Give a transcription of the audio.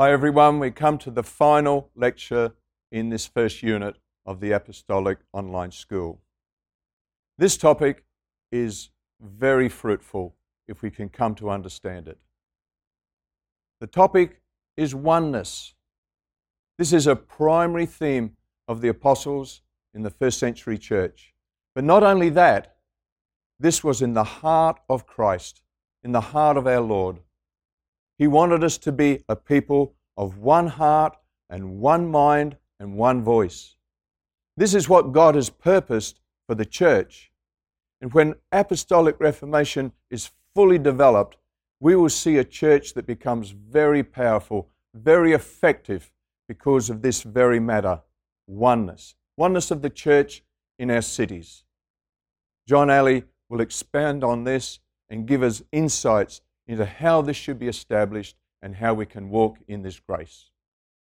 Hi everyone, we come to the final lecture in this first unit of the Apostolic Online School. This topic is very fruitful if we can come to understand it. The topic is oneness. This is a primary theme of the apostles in the first century church. But not only that, this was in the heart of Christ, in the heart of our Lord. He wanted us to be a people of one heart and one mind and one voice. This is what God has purposed for the church. And when apostolic reformation is fully developed, we will see a church that becomes very powerful, very effective because of this very matter, oneness. Oneness of the church in our cities. John Alley will expand on this and give us insights into how this should be established and how we can walk in this grace.